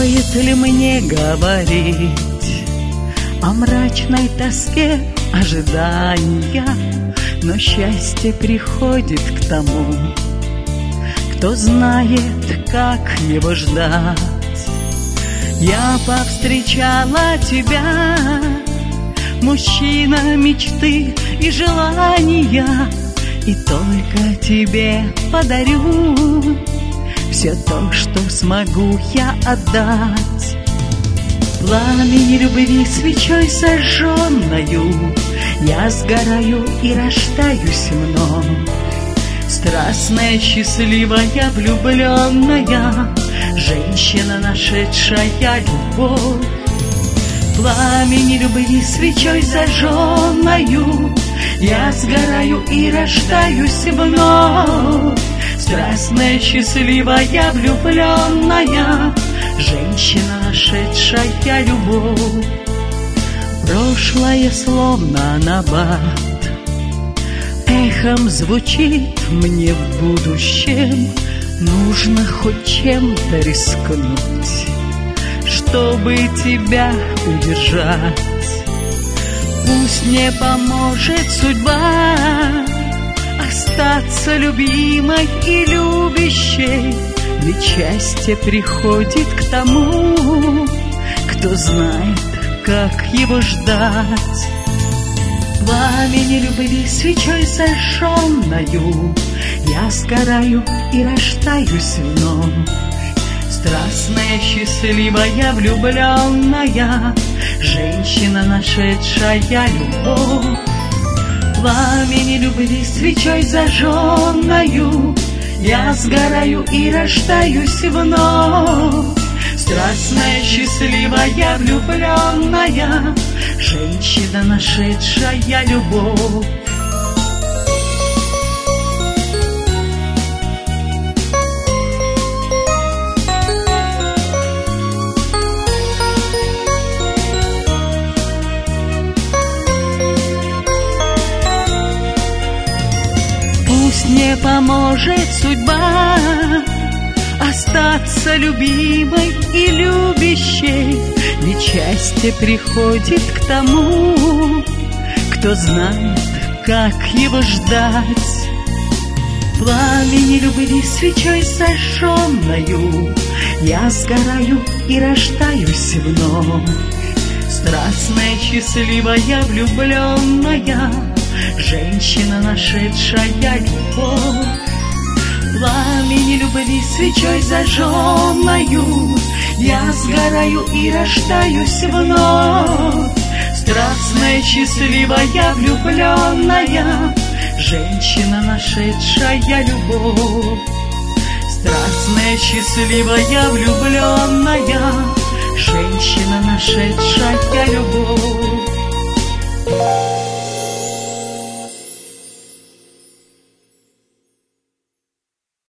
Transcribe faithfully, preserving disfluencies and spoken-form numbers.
Стоит ли мне говорить о мрачной тоске ожидания? Но счастье приходит к тому, кто знает, как его ждать. Я повстречала тебя, мужчина мечты и желания, и только тебе подарю все то, что смогу я отдать. Пламени любви свечой сожженною я сгораю и рождаюсь вновь. Страстная, счастливая, влюбленная женщина, нашедшая любовь. Пламени любви свечой зажженною я сгораю и рождаюсь вновь. Страстная, счастливая, влюбленная женщина, нашедшая любовь. Прошлое словно набат эхом звучит мне в будущем. Нужно хоть чем-то рискнуть, чтобы тебя удержать. Пусть не поможет судьба остаться любимой и любящей, ведь счастье приходит к тому, кто знает, как его ждать. Пламени любви свечой зажженною я сгораю и рождаюсь вновь. Страстная, счастливая, влюбленная женщина, нашедшая любовь. Пламени любви свечой зажженою я сгораю и рождаюсь вновь. Страстная, счастливая, влюбленная женщина, нашедшая любовь. Пусть не поможет судьба остаться любимой и любящей, ведь счастье приходит к тому, кто знает, как его ждать. Пламени любви свечой зажженою я сгораю и рождаюсь вновь. Страстная, счастливая, влюбленная женщина, нашедшая любовь. Пламени любви свечой зажженою я сгораю и рождаюсь вновь. Страстная, счастливая, влюбленная женщина, нашедшая любовь. Страстная, счастливая, влюбленная